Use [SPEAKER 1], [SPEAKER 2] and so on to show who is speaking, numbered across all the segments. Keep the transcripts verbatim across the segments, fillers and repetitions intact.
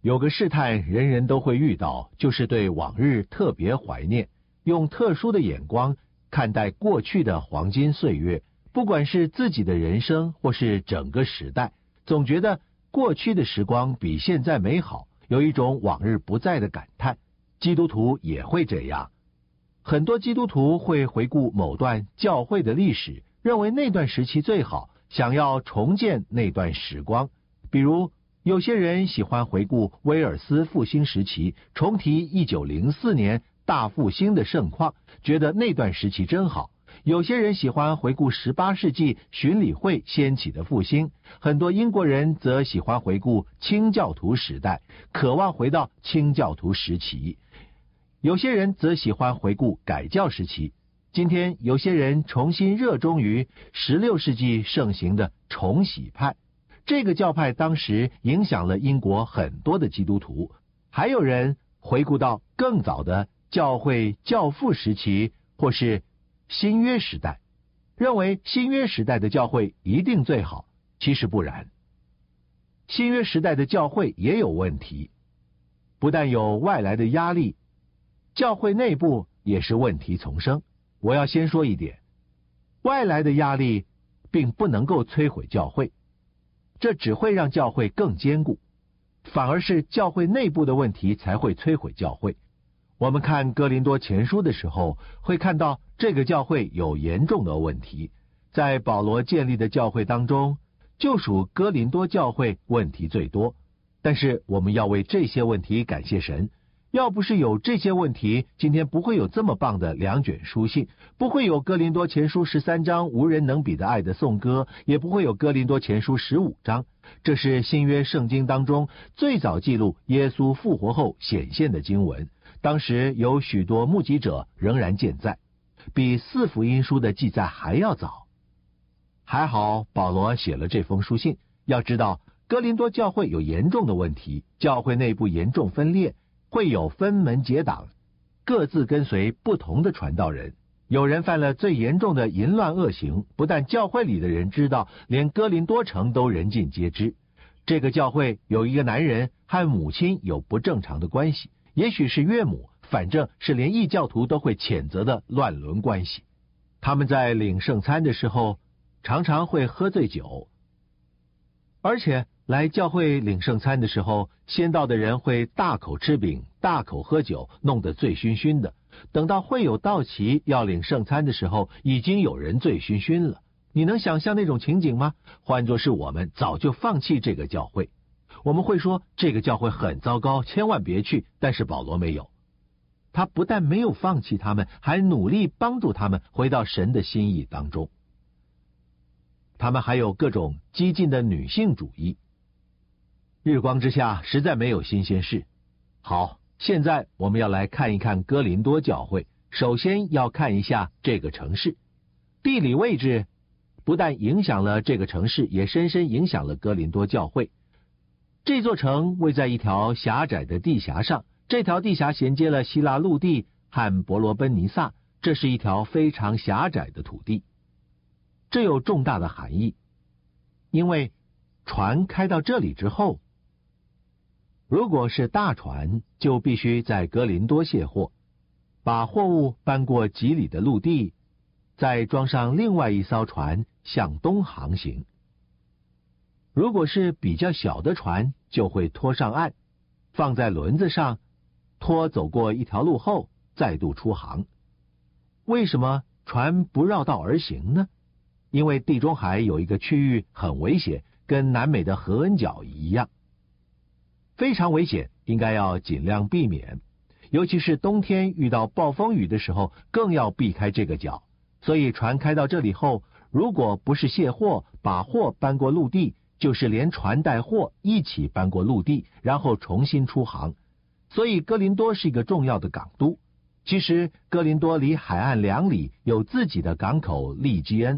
[SPEAKER 1] 有个事态人人都会遇到，就是对往日特别怀念，用特殊的眼光看待过去的黄金岁月，不管是自己的人生或是整个时代，总觉得过去的时光比现在美好，有一种往日不在的感叹。基督徒也会这样，很多基督徒会回顾某段教会的历史，认为那段时期最好，想要重建那段时光。比如有些人喜欢回顾威尔斯复兴时期，重提一九零四年大复兴的盛况，觉得那段时期真好。有些人喜欢回顾十八世纪巡礼会掀起的复兴，很多英国人则喜欢回顾清教徒时代，渴望回到清教徒时期。有些人则喜欢回顾改教时期。今天有些人重新热衷于十六世纪盛行的重洗派，这个教派当时影响了英国很多的基督徒。还有人回顾到更早的教会教父时期，或是新约时代，认为新约时代的教会一定最好。其实不然，新约时代的教会也有问题，不但有外来的压力，教会内部也是问题丛生。我要先说一点，外来的压力并不能够摧毁教会，这只会让教会更坚固，反而是教会内部的问题才会摧毁教会。我们看哥林多前书的时候，会看到这个教会有严重的问题。在保罗建立的教会当中，就属哥林多教会问题最多。但是我们要为这些问题感谢神，要不是有这些问题，今天不会有这么棒的两卷书信，不会有哥林多前书十三章无人能比的爱的颂歌，也不会有哥林多前书十五章。这是新约圣经当中最早记录耶稣复活后显现的经文，当时有许多目击者仍然健在，比四福音书的记载还要早。还好保罗写了这封书信。要知道哥林多教会有严重的问题，教会内部严重分裂，会有分门结党，各自跟随不同的传道人。有人犯了最严重的淫乱恶行，不但教会里的人知道，连哥林多城都人尽皆知。这个教会有一个男人和母亲有不正常的关系，也许是岳母，反正是连异教徒都会谴责的乱伦关系。他们在领圣餐的时候常常会喝醉酒，而且来教会领圣餐的时候，先到的人会大口吃饼，大口喝酒，弄得醉醺醺的。等到会友到齐要领圣餐的时候，已经有人醉醺醺了。你能想象那种情景吗？换作是我们，早就放弃这个教会。我们会说这个教会很糟糕，千万别去。但是保罗没有，他不但没有放弃他们，还努力帮助他们回到神的心意当中。他们还有各种激进的女性主义，日光之下实在没有新鲜事。好，现在我们要来看一看哥林多教会。首先要看一下这个城市，地理位置不但影响了这个城市，也深深影响了哥林多教会。这座城位在一条狭窄的地峡上，这条地峡衔接了希腊陆地和伯罗奔尼撒，这是一条非常狭窄的土地。这有重大的含义，因为船开到这里之后，如果是大船，就必须在哥林多卸货，把货物搬过几里的陆地，再装上另外一艘船向东航行。如果是比较小的船，就会拖上岸，放在轮子上，拖走过一条路后再度出航。为什么船不绕道而行呢？因为地中海有一个区域很危险，跟南美的合恩角一样，非常危险，应该要尽量避免。尤其是冬天遇到暴风雨的时候，更要避开这个角。所以船开到这里后，如果不是卸货，把货搬过陆地，就是连船带货一起搬过陆地，然后重新出航。所以哥林多是一个重要的港都。其实哥林多离海岸两里，有自己的港口利基恩，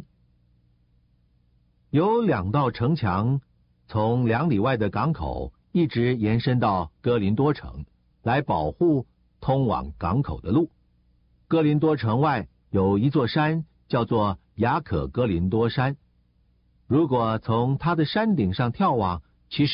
[SPEAKER 1] 有两道城墙，从两里外的港口一直延伸到哥林多城，来保护通往港口的路。哥林多城外有一座山，叫做雅可哥林多山。如果从它的山顶上眺望，其实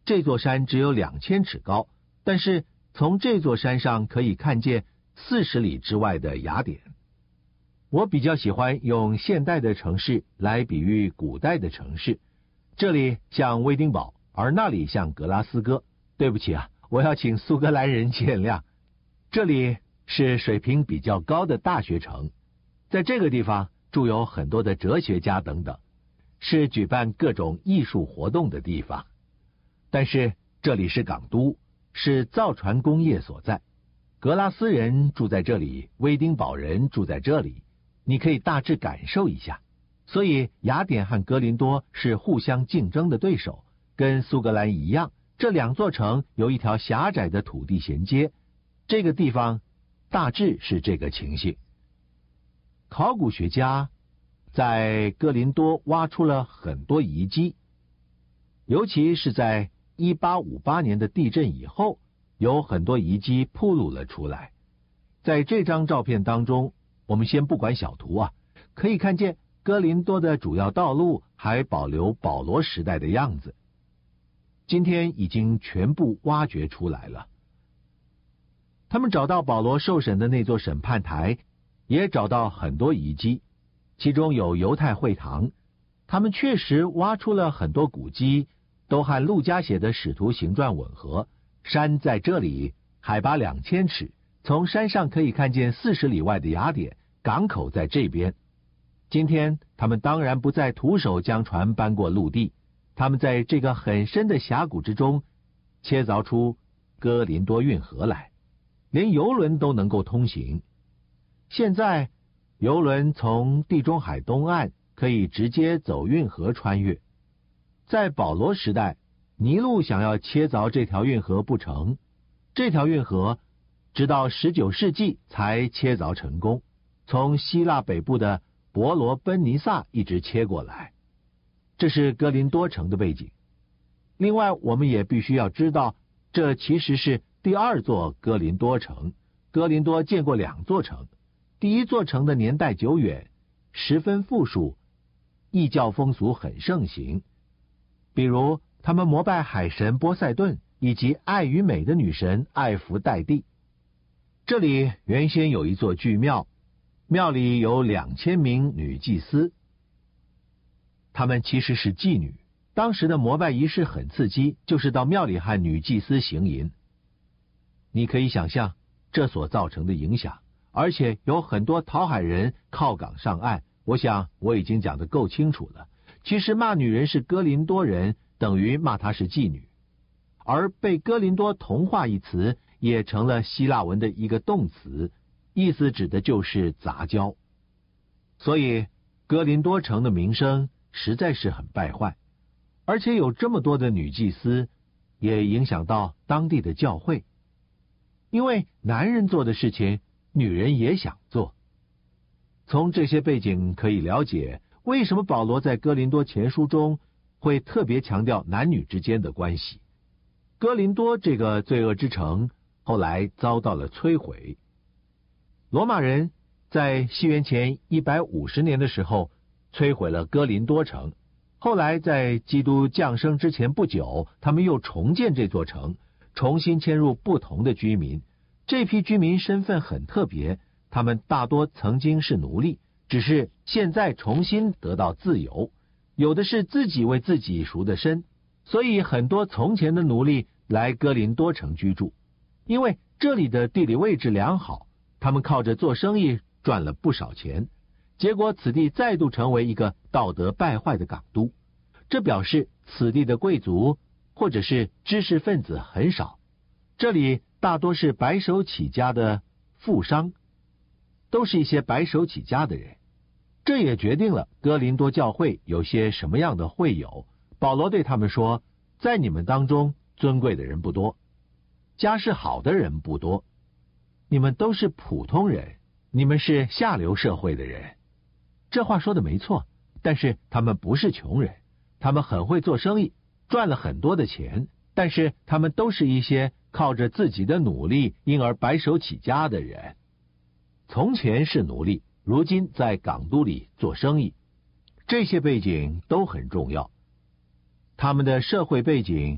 [SPEAKER 1] 这座山只有两千尺高，但是从这座山上可以看见四十里之外的雅典。我比较喜欢用现代的城市来比喻古代的城市，这里像威丁堡，而那里像格拉斯哥。对不起啊，我要请苏格兰人见谅。这里是水平比较高的大学城，在这个地方住有很多的哲学家等等，是举办各种艺术活动的地方。但是这里是港都，是造船工业所在，格拉斯人住在这里，威丁堡人住在这里，你可以大致感受一下。所以雅典和哥林多是互相竞争的对手，跟苏格兰一样，这两座城有一条狭窄的土地衔接，这个地方大致是这个情形。考古学家在哥林多挖出了很多遗迹，尤其是在一八五八年的地震以后，有很多遗迹暴露了出来。在这张照片当中，我们先不管小图啊，可以看见哥林多的主要道路还保留保罗时代的样子，今天已经全部挖掘出来了。他们找到保罗受审的那座审判台，也找到很多遗迹，其中有犹太会堂。他们确实挖出了很多古迹，都和路加写的《使徒行传》吻合。山在这里，海拔两千尺，从山上可以看见四十里外的雅典，港口在这边。今天他们当然不再徒手将船搬过陆地，他们在这个很深的峡谷之中切凿出哥林多运河来，连游轮都能够通行。现在游轮从地中海东岸可以直接走运河穿越。在保罗时代，尼禄想要切凿这条运河不成，这条运河直到十九世纪才切凿成功，从希腊北部的伯罗奔尼撒一直切过来。这是哥林多城的背景。另外我们也必须要知道，这其实是第二座哥林多城。哥林多建过两座城，第一座城的年代久远，十分富庶，异教风俗很盛行，比如他们膜拜海神波塞顿以及爱与美的女神艾弗黛蒂。这里原先有一座巨庙，庙里有两千名女祭司，她们其实是妓女。当时的膜拜仪式很刺激，就是到庙里和女祭司行淫。你可以想象这所造成的影响，而且有很多讨海人靠港上岸。我想我已经讲得够清楚了。其实骂女人是哥林多人，等于骂她是妓女，而被哥林多同化一词也成了希腊文的一个动词，意思指的就是杂交。所以哥林多城的名声实在是很败坏，而且有这么多的女祭司，也影响到当地的教会。因为男人做的事情，女人也想做。从这些背景可以了解，为什么保罗在哥林多前书中会特别强调男女之间的关系。哥林多这个罪恶之城后来遭到了摧毁。罗马人在西元前一百五十年的时候摧毁了哥林多城，后来在基督降生之前不久，他们又重建这座城，重新迁入不同的居民。这批居民身份很特别，他们大多曾经是奴隶，只是现在重新得到自由，有的是自己为自己赎的身，所以很多从前的奴隶来哥林多城居住。因为这里的地理位置良好，他们靠着做生意赚了不少钱，结果此地再度成为一个道德败坏的港都。这表示此地的贵族或者是知识分子很少，这里大多是白手起家的富商，都是一些白手起家的人。这也决定了哥林多教会有些什么样的会友。保罗对他们说，在你们当中尊贵的人不多，家世好的人不多，你们都是普通人，你们是下流社会的人。这话说的没错，但是他们不是穷人，他们很会做生意，赚了很多的钱，但是他们都是一些靠着自己的努力因而白手起家的人。从前是奴隶，如今在港都里做生意，这些背景都很重要。他们的社会背景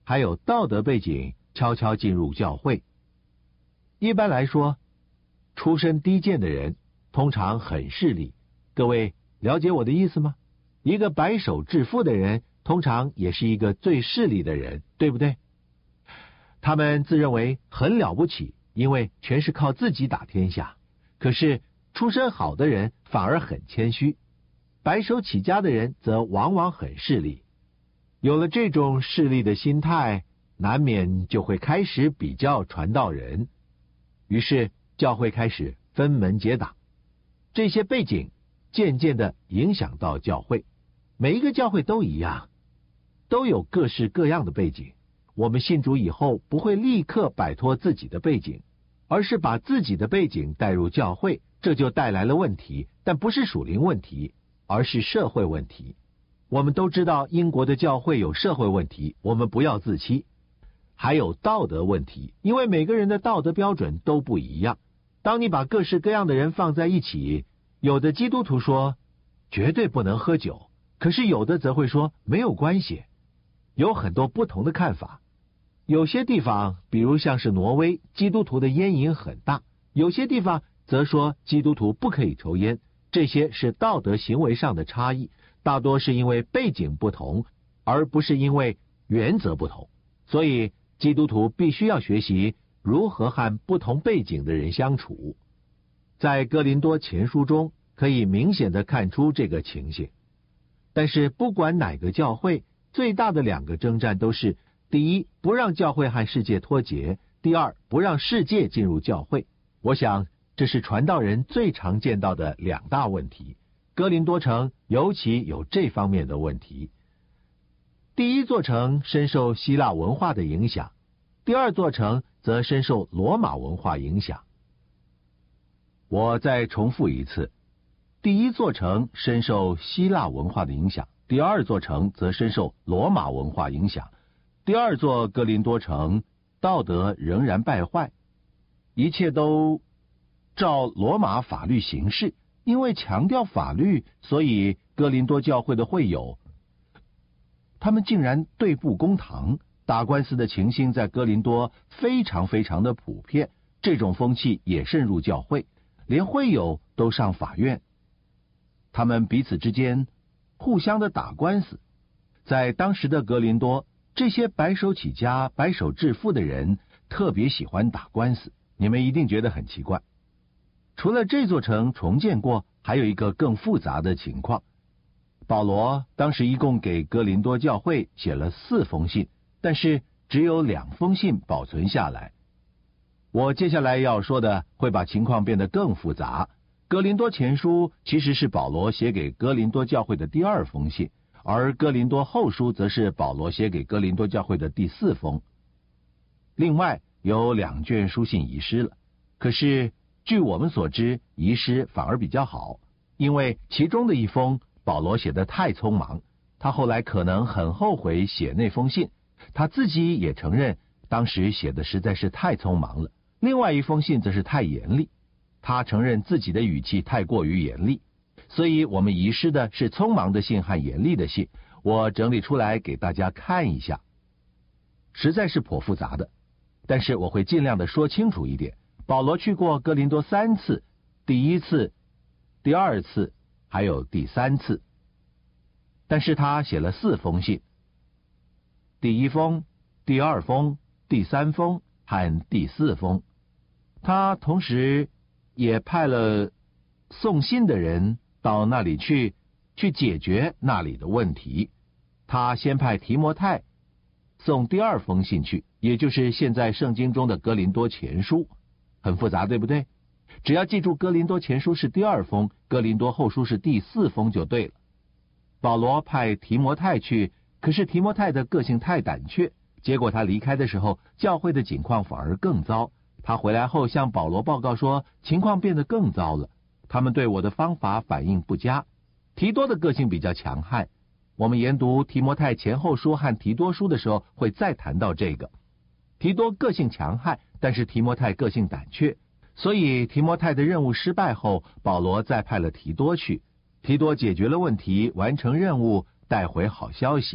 [SPEAKER 1] 还有道德背景悄悄进入教会。一般来说，出身低贱的人通常很势利，各位了解我的意思吗？一个白手致富的人通常也是一个最势利的人，对不对？他们自认为很了不起，因为全是靠自己打天下。可是出身好的人反而很谦虚，白手起家的人则往往很势利。有了这种势利的心态，难免就会开始比较传道人，于是教会开始分门结党。这些背景渐渐地影响到教会，每一个教会都一样，都有各式各样的背景。我们信主以后不会立刻摆脱自己的背景，而是把自己的背景带入教会，这就带来了问题，但不是属灵问题，而是社会问题。我们都知道英国的教会有社会问题，我们不要自欺。还有道德问题，因为每个人的道德标准都不一样。当你把各式各样的人放在一起，有的基督徒说绝对不能喝酒，可是有的则会说没有关系，有很多不同的看法。有些地方，比如像是挪威，基督徒的烟瘾很大，有些地方则说基督徒不可以抽烟，这些是道德行为上的差异，大多是因为背景不同，而不是因为原则不同。所以基督徒必须要学习如何和不同背景的人相处。在哥林多前书中可以明显的看出这个情形。但是不管哪个教会，最大的两个征战都是：第一，不让教会和世界脱节；第二，不让世界进入教会。我想这是传道人最常见到的两大问题。哥林多城尤其有这方面的问题。第一座城深受希腊文化的影响，第二座城则深受罗马文化影响。我再重复一次，第一座城深受希腊文化的影响，第二座城则深受罗马文化影响。第二座哥林多城道德仍然败坏，一切都照罗马法律行事。因为强调法律，所以哥林多教会的会友他们竟然对簿公堂，打官司的情形在哥林多非常非常的普遍，这种风气也渗入教会，连会友都上法院，他们彼此之间互相的打官司。在当时的哥林多，这些白手起家、白手致富的人特别喜欢打官司，你们一定觉得很奇怪。除了这座城重建过，还有一个更复杂的情况。保罗当时一共给哥林多教会写了四封信，但是只有两封信保存下来。我接下来要说的会把情况变得更复杂。哥林多前书其实是保罗写给哥林多教会的第二封信，而哥林多后书则是保罗写给哥林多教会的第四封。另外有两卷书信遗失了，可是据我们所知，遗失反而比较好，因为其中的一封保罗写得太匆忙，他后来可能很后悔写那封信，他自己也承认当时写的实在是太匆忙了。另外一封信则是太严厉，他承认自己的语气太过于严厉，所以我们遗失的是匆忙的信和严厉的信。我整理出来给大家看一下，实在是颇复杂的，但是我会尽量的说清楚一点。保罗去过哥林多三次，第一次、第二次还有第三次，但是他写了四封信，第一封、第二封、第三封和第四封。他同时也派了送信的人到那里去，去解决那里的问题。他先派提摩太送第二封信去，也就是现在圣经中的哥林多前书。很复杂，对不对？只要记住哥林多前书是第二封，哥林多后书是第四封就对了。保罗派提摩太去，可是提摩太的个性太胆怯，结果他离开的时候，教会的情况反而更糟。他回来后向保罗报告说，情况变得更糟了，他们对我的方法反应不佳。提多的个性比较强悍，我们研读提摩太前后书和提多书的时候会再谈到这个。提多个性强悍，但是提摩太个性胆怯，所以提摩太的任务失败后，保罗再派了提多去。提多解决了问题，完成任务，带回好消息。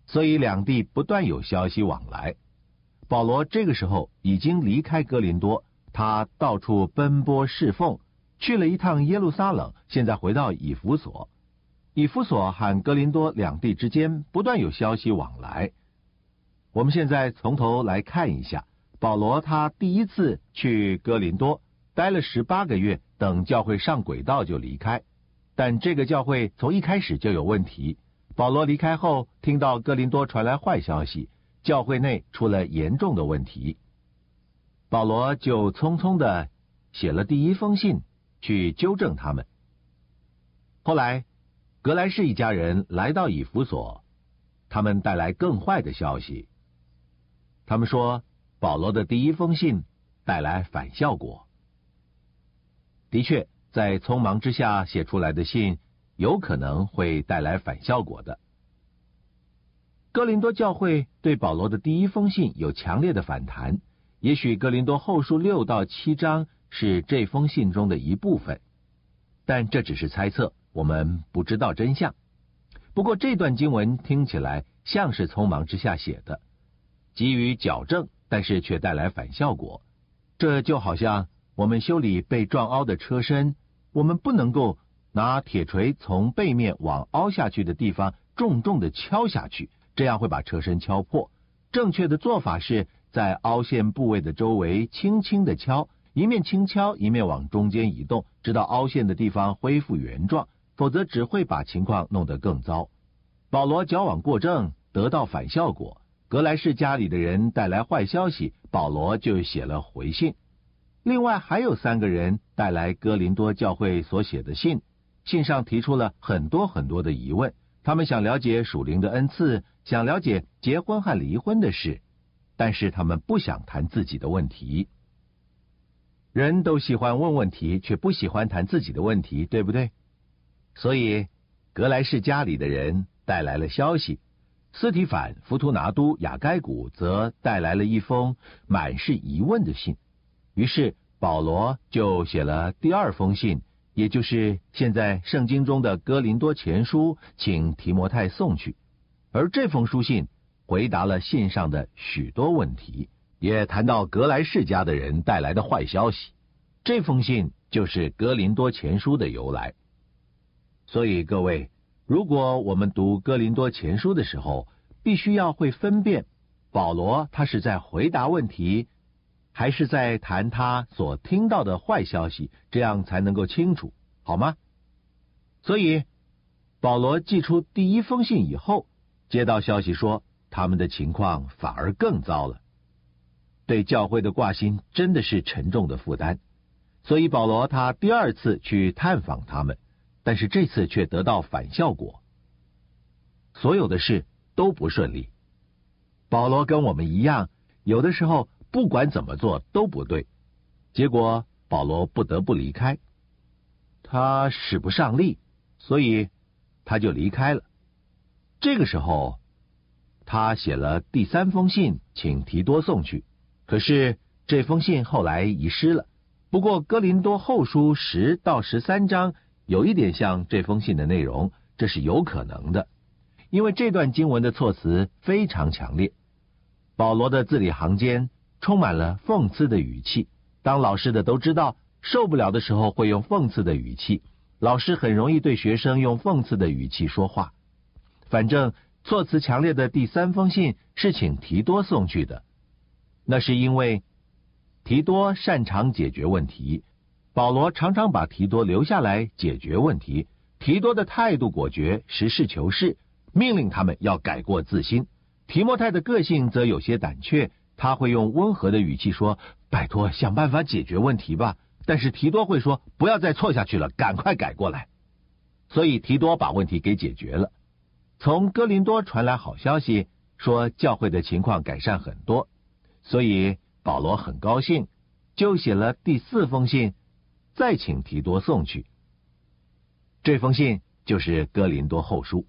[SPEAKER 1] 所以两地不断有消息往来。保罗这个时候已经离开哥林多，他到处奔波侍奉，去了一趟耶路撒冷，现在回到以弗所。以弗所和哥林多两地之间不断有消息往来。我们现在从头来看一下，保罗他第一次去哥林多，待了十八个月，等教会上轨道就离开。但这个教会从一开始就有问题。保罗离开后，听到哥林多传来坏消息，教会内出了严重的问题。保罗就匆匆的写了第一封信去纠正他们。后来格莱士一家人来到以弗所，他们带来更坏的消息。他们说保罗的第一封信带来反效果。的确，在匆忙之下写出来的信有可能会带来反效果的。哥林多教会对保罗的第一封信有强烈的反弹，也许哥林多后书六到七章是这封信中的一部分，但这只是猜测，我们不知道真相。不过这段经文听起来像是匆忙之下写的，急于矫正，但是却带来反效果。这就好像我们修理被撞凹的车身，我们不能够拿铁锤从背面往凹下去的地方重重的敲下去，这样会把车身敲破。正确的做法是在凹陷部位的周围轻轻的敲，一面轻敲一面往中间移动，直到凹陷的地方恢复原状，否则只会把情况弄得更糟。保罗矫枉过正，得到反效果，格莱士家里的人带来坏消息，保罗就写了回信。另外还有三个人带来哥林多教会所写的信，信上提出了很多很多的疑问，他们想了解属灵的恩赐，想了解结婚和离婚的事，但是他们不想谈自己的问题。人都喜欢问问题，却不喜欢谈自己的问题，对不对？所以格莱士家里的人带来了消息，斯提反、弗图拿都、雅该古则带来了一封满是疑问的信。于是保罗就写了第二封信，也就是现在圣经中的哥林多前书，请提摩太送去。而这封书信回答了信上的许多问题，也谈到格莱士家的人带来的坏消息。这封信就是哥林多前书的由来。所以各位，如果我们读哥林多前书的时候，必须要会分辨保罗他是在回答问题，还是在谈他所听到的坏消息，这样才能够清楚，好吗？所以保罗寄出第一封信以后，接到消息说他们的情况反而更糟了，对教会的挂心真的是沉重的负担。所以保罗他第二次去探访他们，但是这次却得到反效果，所有的事都不顺利。保罗跟我们一样，有的时候不管怎么做都不对，结果保罗不得不离开。他使不上力，所以他就离开了。这个时候他写了第三封信，请提多送去，可是这封信后来遗失了。不过哥林多后书十到十三章有一点像这封信的内容，这是有可能的，因为这段经文的措辞非常强烈。保罗的字里行间充满了讽刺的语气，当老师的都知道，受不了的时候会用讽刺的语气，老师很容易对学生用讽刺的语气说话。反正措辞强烈的第三封信是请提多送去的，那是因为提多擅长解决问题，保罗常常把提多留下来解决问题。提多的态度果决，实事求是，命令他们要改过自新。提摩太的个性则有些胆怯，他会用温和的语气说，拜托想办法解决问题吧，但是提多会说，不要再错下去了，赶快改过来。所以提多把问题给解决了。从哥林多传来好消息，说教会的情况改善很多，所以保罗很高兴，就写了第四封信，再请提多送去。这封信就是哥林多后书。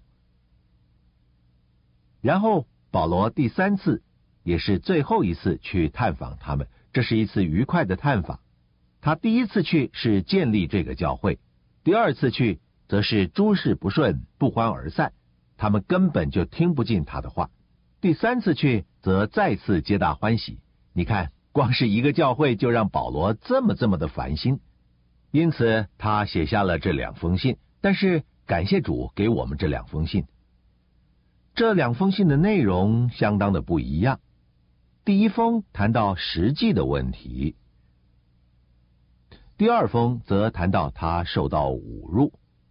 [SPEAKER 1] 然后保罗第三次，也是最后一次去探访他们，这是一次愉快的探访。他第一次去是建立这个教会，第二次去则是诸事不顺，不欢而散。 他们根本就听不进他的话。第三次去，则再次皆大欢喜。你看，光是一个教会就让保罗这么这么的烦心，因此他写下了这两封信。但是感谢主给我们这两封信，这两封信的内容相当的不一样。第一封谈到实际的问题，第二封则谈到他受到侮辱。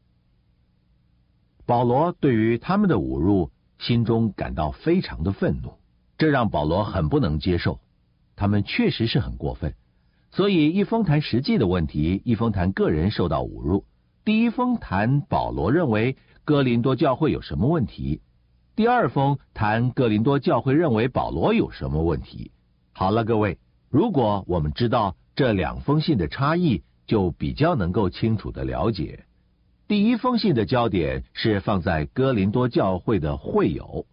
[SPEAKER 1] 保罗对于他们的侮辱心中感到非常的愤怒，这让保罗很不能接受，他们确实是很过分。所以一封谈实际的问题，一封谈个人受到侮辱。第一封谈保罗认为哥林多教会有什么问题，第二封谈哥林多教会认为保罗有什么问题。好了，各位，如果我们知道这两封信的差异，就比较能够清楚的了解。第一封信的焦点是放在哥林多教会的会友，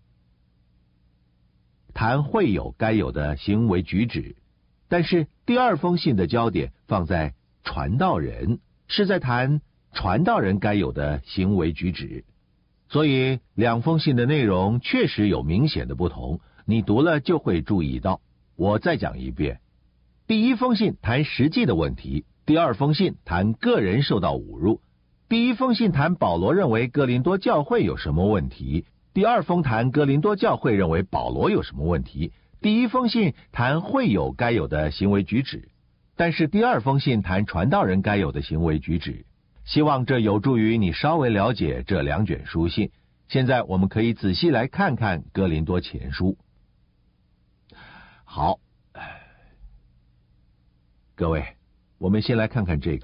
[SPEAKER 1] 谈会友该有的行为举止，但是第二封信的焦点放在传道人，是在谈传道人该有的行为举止。所以两封信的内容确实有明显的不同，你读了就会注意到。我再讲一遍，第一封信谈实际的问题，第二封信谈个人受到侮辱。第一封信谈保罗认为哥林多教会有什么问题，第二封谈哥林多教会认为保罗有什么问题。第一封信谈会友该有的行为举止，但是第二封信谈传道人该有的行为举止。希望这有助于你稍微了解这两卷书信。现在我们可以仔细来看看哥林多前书。好，各位，我们先来看看这个。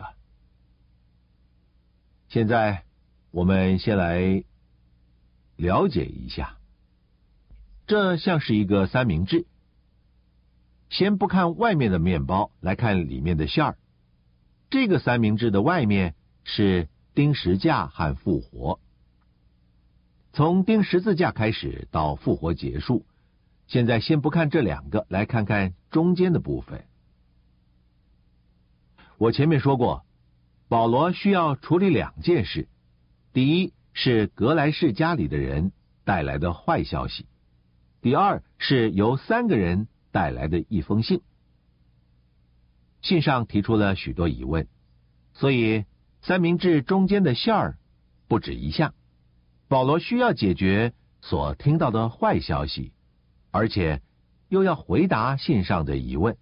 [SPEAKER 1] 现在我们先来了解一下，这像是一个三明治。先不看外面的面包，来看里面的馅儿。这个三明治的外面是钉十架和复活，从钉十字架开始到复活结束。现在先不看这两个，来看看中间的部分。我前面说过，保罗需要处理两件事。第一是格莱士家里的人带来的坏消息，第二是由三个人带来的一封信。信上提出了许多疑问，所以三明治中间的馅儿不止一项。保罗需要解决所听到的坏消息，而且又要回答信上的疑问。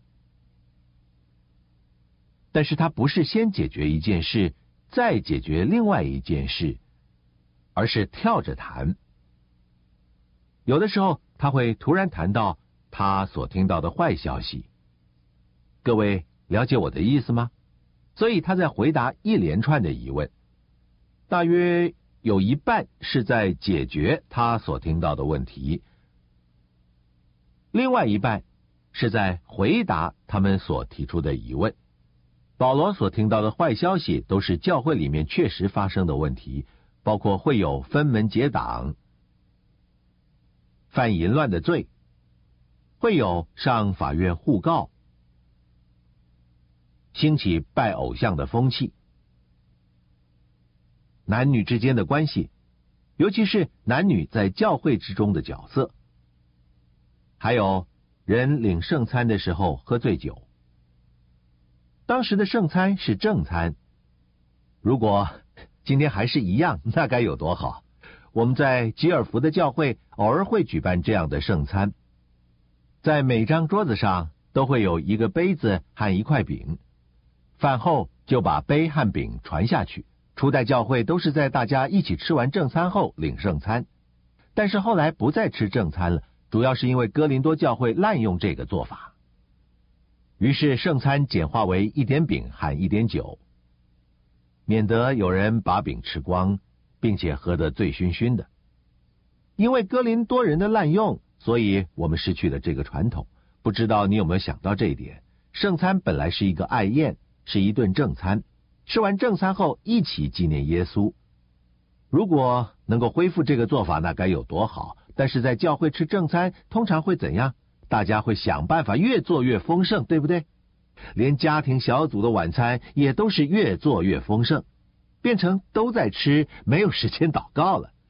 [SPEAKER 1] 但是他不是先解决一件事，再解决另外一件事，而是跳着谈。有的时候他会突然谈到他所听到的坏消息。各位了解我的意思吗？所以他在回答一连串的疑问，大约有一半是在解决他所听到的问题，另外一半是在回答他们所提出的疑问。保罗所听到的坏消息都是教会里面确实发生的问题，包括会有分门结党、犯淫乱的罪，会有上法院互告，兴起拜偶像的风气，男女之间的关系，尤其是男女在教会之中的角色，还有人领圣餐的时候喝醉酒。当时的圣餐是正餐，如果今天还是一样，那该有多好。我们在吉尔福的教会偶尔会举办这样的圣餐，在每张桌子上都会有一个杯子和一块饼，饭后就把杯和饼传下去。初代教会都是在大家一起吃完正餐后领圣餐，但是后来不再吃正餐了，主要是因为哥林多教会滥用这个做法。于是圣餐简化为一点饼和一点酒，免得有人把饼吃光，并且喝得醉醺醺的。因为哥林多人的滥用，所以我们失去了这个传统。不知道你有没有想到这一点？圣餐本来是一个爱宴，是一顿正餐，吃完正餐后一起纪念耶稣。如果能够恢复这个做法，那该有多好。但是在教会吃正餐通常会怎样？大家会想办法越做越丰盛，对不对？连家庭小组的晚餐也都是越做越丰盛，变成都在吃，没有时间祷告了。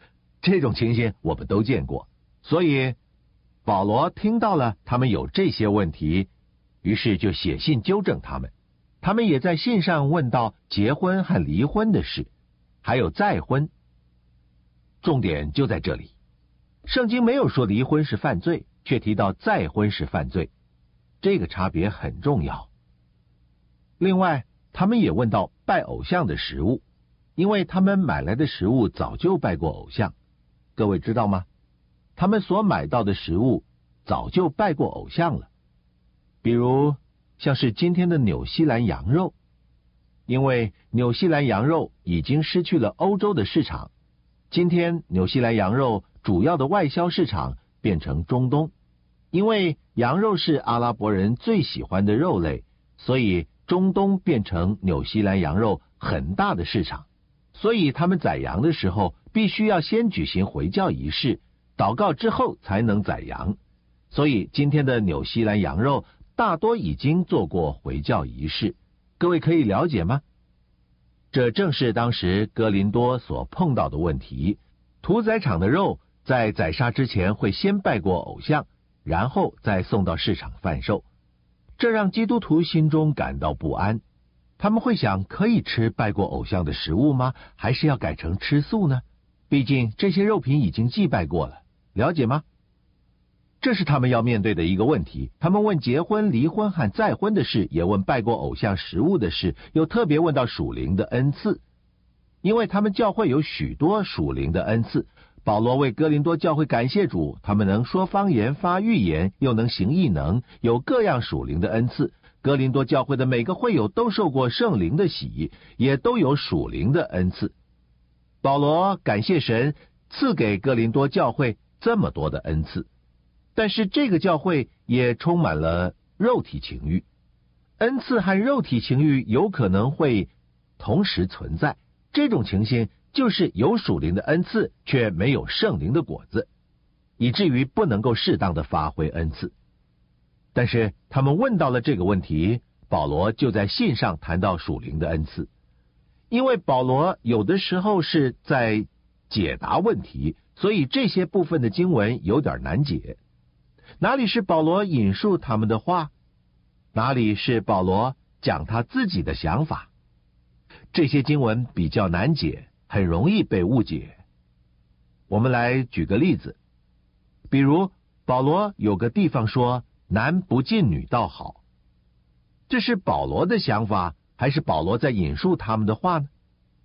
[SPEAKER 1] 这种情形我们都见过。所以保罗听到了他们有这些问题，于是就写信纠正他们。他们也在信上问到结婚和离婚的事，还有再婚。重点就在这里，圣经没有说离婚是犯罪，却提到再婚是犯罪，这个差别很重要。另外，他们也问到拜偶像的食物，因为他们买来的食物早就拜过偶像。各位知道吗？他们所买到的食物早就拜过偶像了。比如像是今天的纽西兰羊肉，因为纽西兰羊肉已经失去了欧洲的市场，今天纽西兰羊肉主要的外销市场变成中东。因为羊肉是阿拉伯人最喜欢的肉类，所以中东变成纽西兰羊肉很大的市场。所以他们宰羊的时候必须要先举行回教仪式，祷告之后才能宰羊。所以今天的纽西兰羊肉大多已经做过回教仪式，各位可以了解吗？这正是当时哥林多所碰到的问题。屠宰场的肉在宰杀之前会先拜过偶像，然后再送到市场贩售，这让基督徒心中感到不安。他们会想，可以吃拜过偶像的食物吗？还是要改成吃素呢？毕竟这些肉品已经祭拜过了，了解吗？这是他们要面对的一个问题。他们问结婚、离婚和再婚的事，也问拜过偶像食物的事，又特别问到属灵的恩赐。因为他们教会有许多属灵的恩赐，保罗为哥林多教会感谢主，他们能说方言、发预言，又能行异能，有各样属灵的恩赐。哥林多教会的每个会友都受过圣灵的洗，也都有属灵的恩赐。保罗感谢神赐给哥林多教会这么多的恩赐，但是这个教会也充满了肉体情欲。恩赐和肉体情欲有可能会同时存在，这种情形就是有属灵的恩赐，却没有圣灵的果子，以至于不能够适当的发挥恩赐。但是他们问到了这个问题，保罗就在信上谈到属灵的恩赐。因为保罗有的时候是在解答问题，所以这些部分的经文有点难解。哪里是保罗引述他们的话，哪里是保罗讲他自己的想法，这些经文比较难解，很容易被误解。我们来举个例子，比如保罗有个地方说男不近女倒好，这是保罗的想法，还是保罗在引述他们的话呢？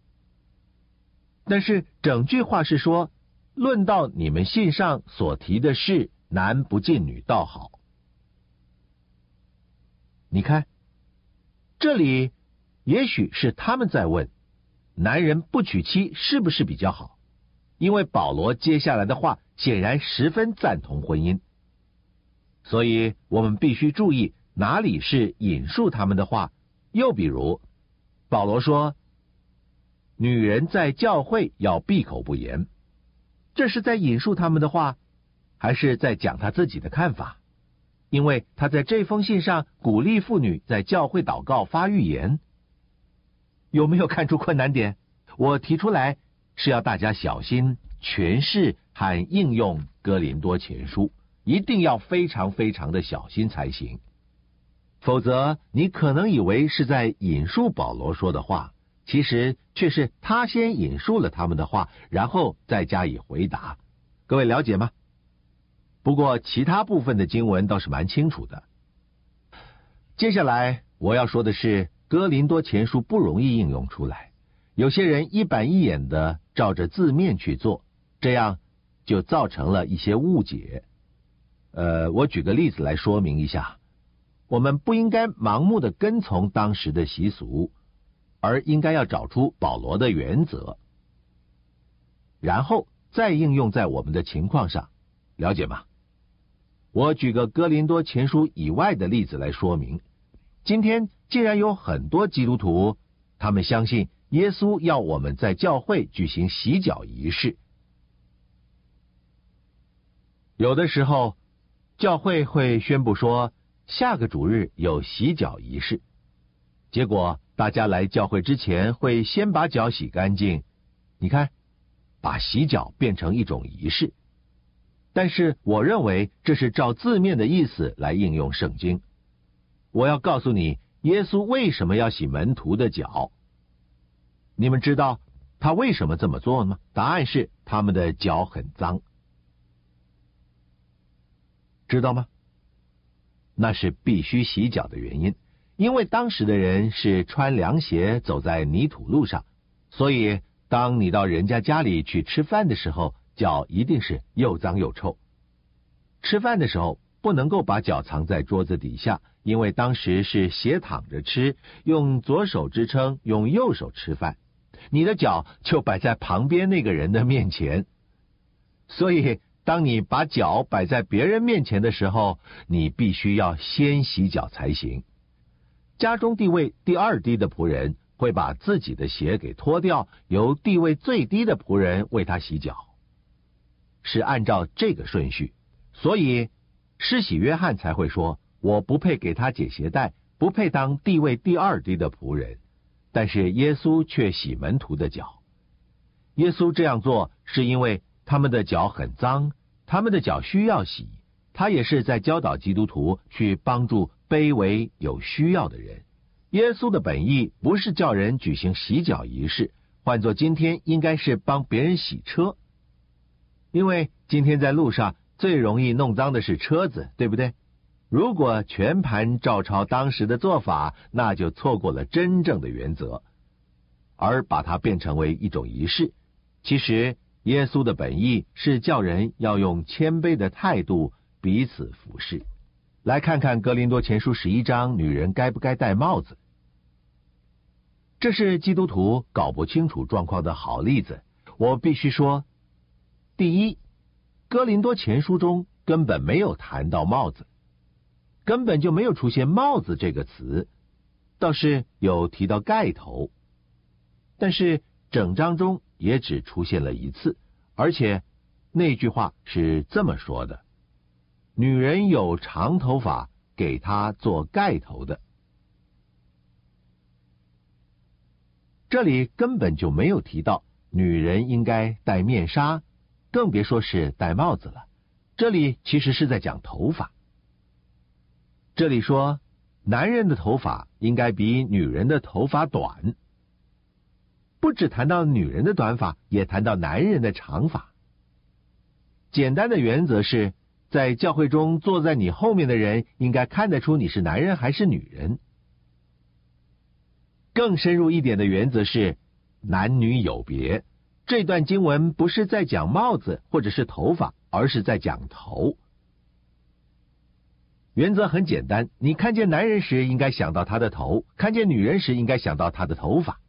[SPEAKER 1] 但是整句话是说，论到你们信上所提的事，男不近女倒好。你看，这里也许是他们在问，男人不娶妻是不是比较好？因为保罗接下来的话显然十分赞同婚姻。所以我们必须注意哪里是引述他们的话。又比如保罗说，女人在教会要闭口不言，这是在引述他们的话，还是在讲他自己的看法？因为他在这封信上鼓励妇女在教会祷告发预言。有没有看出困难点？我提出来是要大家小心诠释和应用哥林多前书，一定要非常非常的小心才行。否则你可能以为是在引述保罗说的话，其实却是他先引述了他们的话，然后再加以回答。各位了解吗？不过其他部分的经文倒是蛮清楚的。接下来我要说的是，哥林多前书不容易应用出来，有些人一板一眼的照着字面去做，这样就造成了一些误解。呃，我举个例子来说明一下，我们不应该盲目的跟从当时的习俗，而应该要找出保罗的原则，然后再应用在我们的情况上，了解吗？我举个哥林多前书以外的例子来说明。今天既然有很多基督徒，他们相信耶稣要我们在教会举行洗脚仪式，有的时候教会会宣布说下个主日有洗脚仪式，结果大家来教会之前会先把脚洗干净。你看， 把洗脚变成一种仪式。但是我认为这是照字面的意思来应用圣经。我要告诉你，耶稣为什么要洗门徒的脚？你们知道他为什么这么做吗？答案是他们的脚很脏。知道吗？那是必须洗脚的原因，因为当时的人是穿凉鞋走在泥土路上，所以当你到人家家里去吃饭的时候，脚一定是又脏又臭。吃饭的时候不能够把脚藏在桌子底下，因为当时是斜躺着吃，用左手支撑，用右手吃饭，你的脚就摆在旁边那个人的面前。所以当你把脚摆在别人面前的时候，你必须要先洗脚才行。家中地位第二低的仆人会把自己的鞋给脱掉，由地位最低的仆人为他洗脚，是按照这个顺序。所以施洗约翰才会说，我不配给他解鞋带，不配当地位第二低的仆人。但是耶稣却洗门徒的脚。耶稣这样做是因为他们的脚很脏，他们的脚需要洗，他也是在教导基督徒去帮助卑微有需要的人。耶稣的本意不是叫人举行洗脚仪式，换作今天应该是帮别人洗车。因为今天在路上最容易弄脏的是车子，对不对？如果全盘照抄当时的做法，那就错过了真正的原则，而把它变成为一种仪式。其实耶稣的本意是叫人要用谦卑的态度彼此服侍。来看看哥林多前书十一章，女人该不该戴帽子？这是基督徒搞不清楚状况的好例子。我必须说，第一，哥林多前书中根本没有谈到帽子，根本就没有出现帽子这个词，倒是有提到盖头，但是整章中也只出现了一次，而且那句话是这么说的：女人有长头发，给她做盖头的。这里根本就没有提到女人应该戴面纱，更别说是戴帽子了。这里其实是在讲头发。这里说男人的头发应该比女人的头发短，不只谈到女人的短发，也谈到男人的长发。简单的原则是，在教会中坐在你后面的人应该看得出你是男人还是女人。更深入一点的原则是男女有别。这段经文不是在讲帽子或者是头发，而是在讲头。原则很简单，你看见男人时应该想到他的头，看见女人时应该想到他的头发。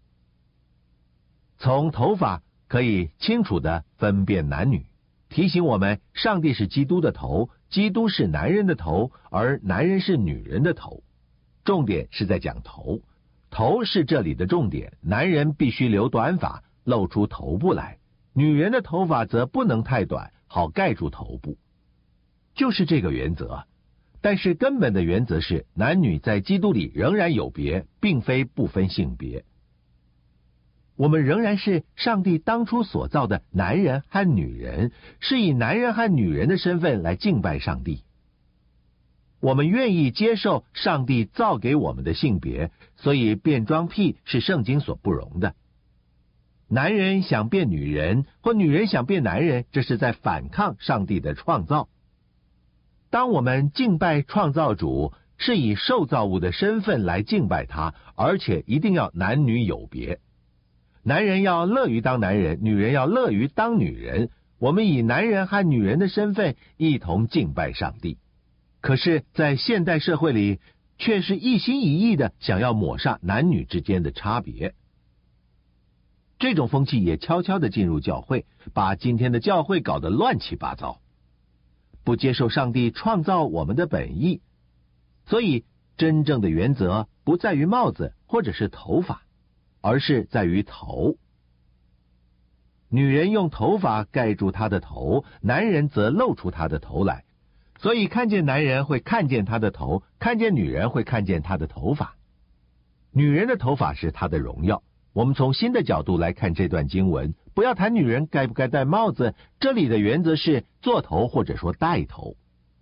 [SPEAKER 1] 从头发可以清楚地分辨男女，提醒我们上帝是基督的头，基督是男人的头，而男人是女人的头。重点是在讲头，头是这里的重点。男人必须留短发，露出头部来，女人的头发则不能太短，好盖住头部。就是这个原则。但是根本的原则是，男女在基督里仍然有别，并非不分性别。我们仍然是上帝当初所造的男人和女人，是以男人和女人的身份来敬拜上帝。我们愿意接受上帝造给我们的性别，所以变装癖是圣经所不容的。男人想变女人，或女人想变男人，这是在反抗上帝的创造。当我们敬拜创造主，是以受造物的身份来敬拜他，而且一定要男女有别。男人要乐于当男人，女人要乐于当女人。我们以男人和女人的身份一同敬拜上帝。可是在现代社会里，却是一心一意的想要抹煞男女之间的差别。这种风气也悄悄的进入教会，把今天的教会搞得乱七八糟，不接受上帝创造我们的本意。所以真正的原则不在于帽子或者是头发，而是在于头。女人用头发盖住她的头，男人则露出他的头来。所以看见男人会看见他的头，看见女人会看见他的头发。女人的头发是她的荣耀。我们从新的角度来看这段经文， 不要谈女人该不该戴帽子，这里的原则是做头或者说带头。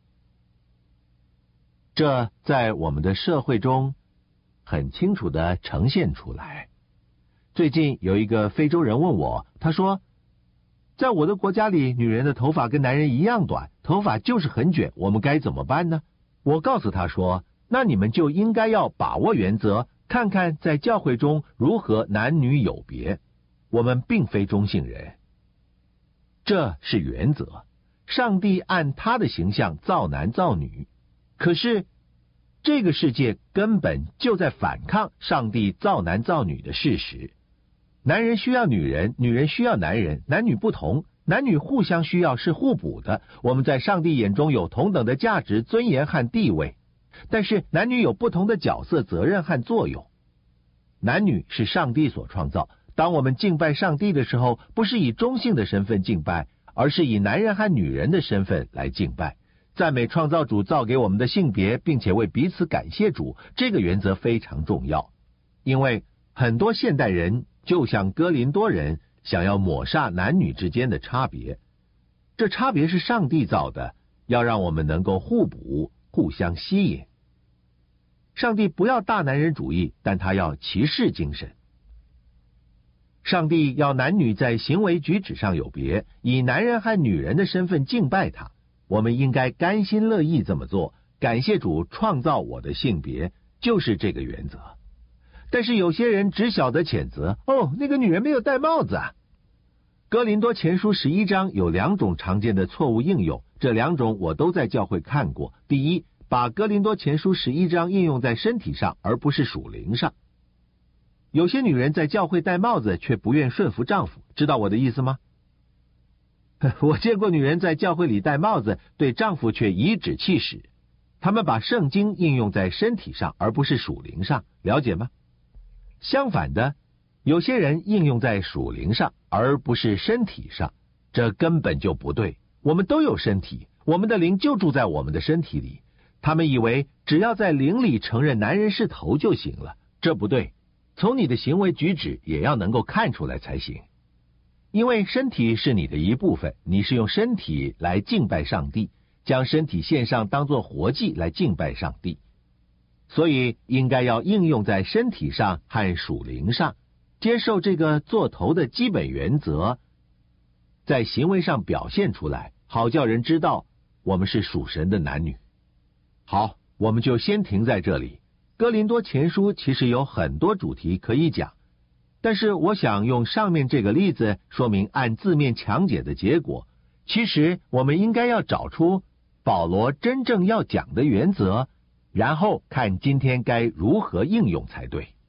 [SPEAKER 1] 这在我们的社会中很清楚地呈现出来。最近有一个非洲人问我，他说，在我的国家里，女人的头发跟男人一样短，头发就是很卷，我们该怎么办呢？我告诉他说，那你们就应该要把握原则，看看在教会中如何男女有别。我们并非中性人，这是原则。上帝按他的形象造男造女，可是这个世界根本就在反抗上帝造男造女的事实。男人需要女人，女人需要男人，男女不同，男女互相需要，是互补的。我们在上帝眼中有同等的价值、尊严和地位，但是男女有不同的角色、责任和作用。男女是上帝所创造，当我们敬拜上帝的时候，不是以中性的身份敬拜，而是以男人和女人的身份来敬拜，赞美创造主造给我们的性别，并且为彼此感谢主。这个原则非常重要，因为很多现代人就像哥林多人，想要抹煞男女之间的差别。这差别是上帝造的，要让我们能够互补，互相吸引。上帝不要大男人主义，但他要骑士精神。上帝要男女在行为举止上有别，以男人和女人的身份敬拜他。我们应该甘心乐意这么做，感谢主创造我的性别，就是这个原则。但是有些人只晓得谴责，哦，那个女人没有戴帽子啊。哥林多前书十一章有两种常见的错误应用，这两种我都在教会看过。第一，把哥林多前书十一章应用在身体上，而不是属灵上。有些女人在教会戴帽子，却不愿顺服丈夫，知道我的意思吗？我见过女人在教会里戴帽子，对丈夫却颐指气使。他们把圣经应用在身体上，而不是属灵上，了解吗？相反的，有些人应用在属灵上，而不是身体上，这根本就不对。我们都有身体，我们的灵就住在我们的身体里。他们以为只要在灵里承认男人是头就行了，这不对。从你的行为举止也要能够看出来才行。因为身体是你的一部分，你是用身体来敬拜上帝，将身体献上当作活祭来敬拜上帝。所以应该要应用在身体上和属灵上，接受这个做头的基本原则，在行为上表现出来，好叫人知道我们是属神的男女。好，我们就先停在这里。哥林多前书其实有很多主题可以讲，但是我想用上面这个例子说明按字面强解的结果。其实我们应该要找出保罗真正要讲的原则，然后看今天该如何应用才对。